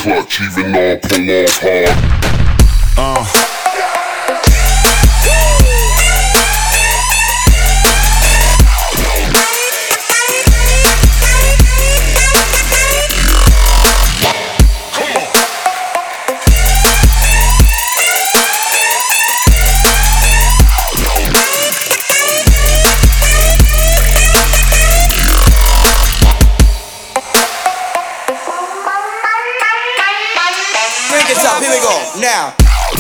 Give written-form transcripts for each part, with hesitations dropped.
clutch, even though I pull off hard. Crank it up, here we go, now.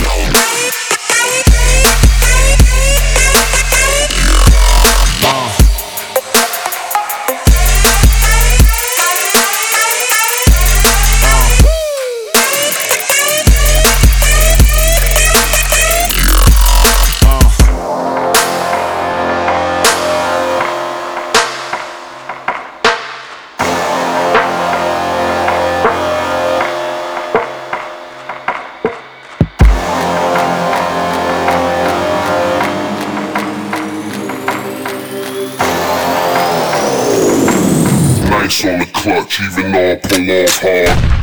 Nice on the clutch, even though I pull off hard.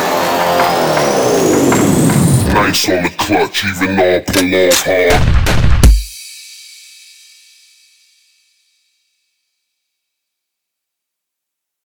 Nice on the clutch, even though I pull off hard.